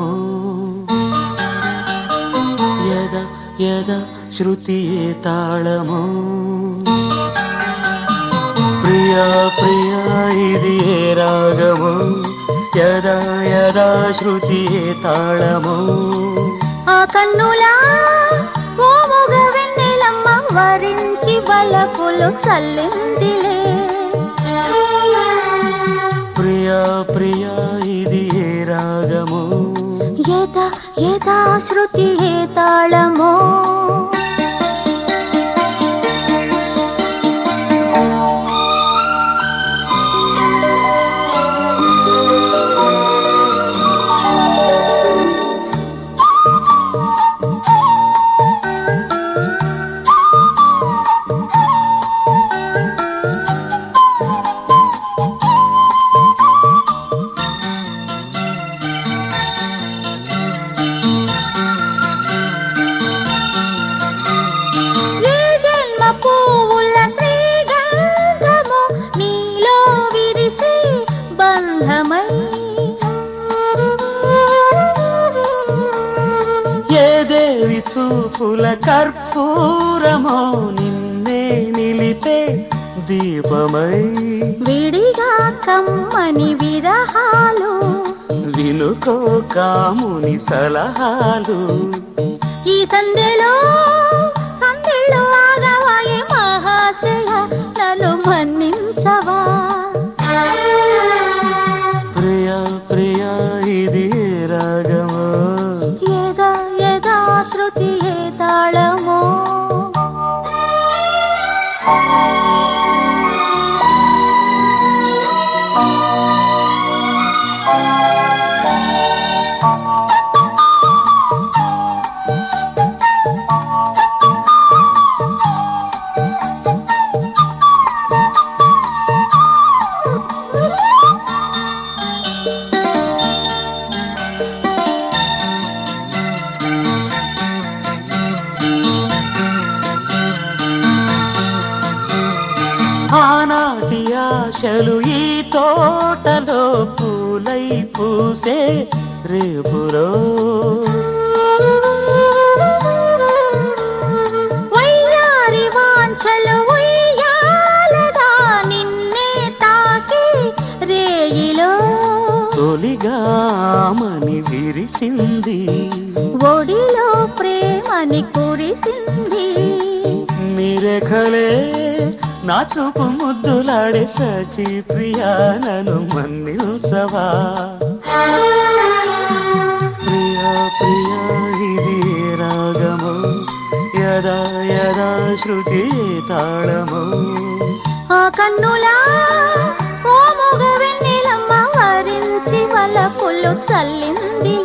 యద యద శృతియే తాళమో ప్రియా ప్రియా ఇది ఏ రాగమో యదా యదా శృతియే తాళమో ఆ కన్నులా ఓ మొగ వెన్నెలమ్మ వరించి వలపులు చల్లిందిలే ప్రియా ప్రియా ఇది ఏ రాగమో యదా యదా శృతియే తాళమో చూపుల కర్పూరమో నిన్నే నిలిపే దీపమై విడిగా కమ్మని విరహాలు వినుకో కాముని సలహాలు ఈ సందెలో ఆగవాయే మహాశయ నన్ను మన్నించవా ప్రియా ప్రియా ఇది రాగమో యదా యదా శృతియే తాళమో ఆనాటి ఆశలు ఈ తోటలో పూలై పూసే రేపులో వయ్యారి వాంఛలు ఉయ్యాలగా నిన్నే తాకి రేయిలో తొలిగామని విరిసింది ఒడిలో ప్రేమని కురిసింది నిరేఖలే నా చూపు ముద్దులాడే సఖీ ప్రియా నన్ను మన్నించవా ప్రియా ప్రియా ఇది రాగమో యదా యదా శృతి తాళమో ఆ కన్నులా ఓ మొగ వెన్నెలమ్మ వరించి వలపులు చల్లింది